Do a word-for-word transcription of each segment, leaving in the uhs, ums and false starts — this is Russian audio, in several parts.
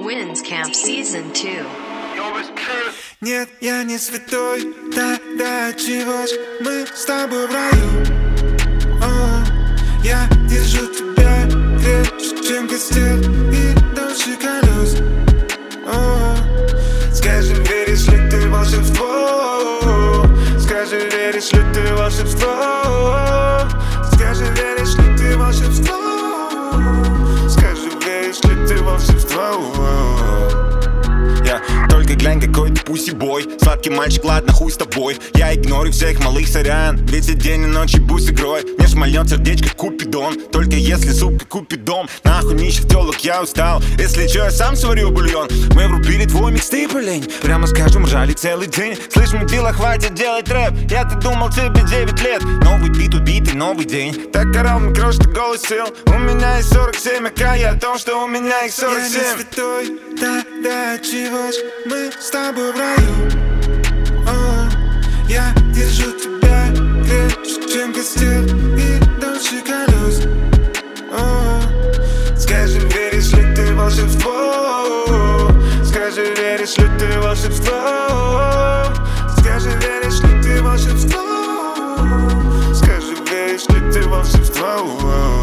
Wins Camp Season two. Нет, я не святой, тогда чего ж мы с тобой в раю? О, я держу тебя крепче, чем костер и дольше колес. О, скажи, веришь ли ты в волшебство? Скажи, веришь ли ты в волшебство? Скажи, веришь ли ты в волшебство? Скажи, веришь ли ты в волшебство? Я только глянь, какой ты пуси-бой. Сладкий мальчик, ладно, хуй с тобой. Я игнорю всех малых, сорян. Ведь и день и ночь и бус игрой. Мне шмальнет сердечко Купидон. Только если, сука, купит дом. Нахуй нищих телок, я устал. Если чё, я сам сварю бульон. Мы врубили твой микстейп, лень. Прямо скажем, ржали целый день. Слышь, мудила, хватит делать рэп. Я-то думал, тебе девять лет. Новый бит, убитый, новый день. Так орал микро, что голос сел. У меня есть сорок семь, а я о том, что у меня их сорок семь. Я не святой, тогда чего ж мы с тобой в раю? О, я держу тебя крепче, чем костер и дольше колес. О, скажи, веришь ли ты в волшебство? Скажи, веришь ли ты в волшебство? Скажи, веришь ли ты в волшебство? Скажи, веришь ли ты в волшебство?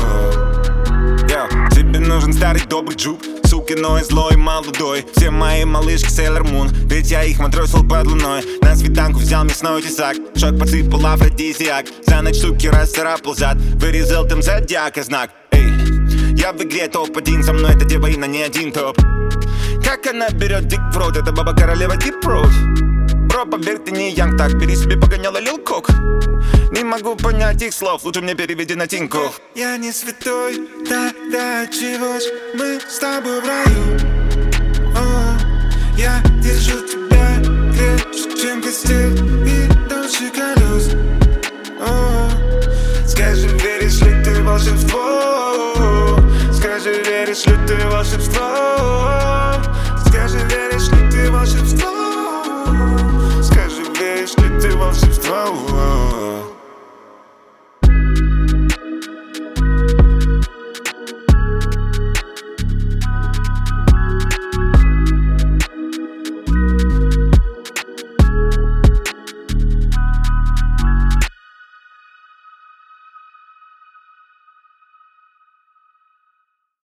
Yo, тебе нужен старый добрый джуп, сукиной, злой, молодой. Все мои малышки Sailor Moon, ведь я их матросил под луной. На свиданку взял мясной тесак, шок подсыпал афродизиак. За ночь суки расцарапал зад, вырезал там зодиака знак. Эй, я в игре топ-один, со мной эта дева и на не один топ. Как она берет дик в рот, это баба королева дип-роуд. Бро, поверь, ты не янг, так бери себе погоняла Лил Кок. Не могу понять их слов, лучше мне переведи на Тинькофф. Я не святой, тогда чего ж мы с тобой в раю? О, я держу тебя крепче, чем костер и дольше колес. О, скажи, веришь ли ты в волшебство?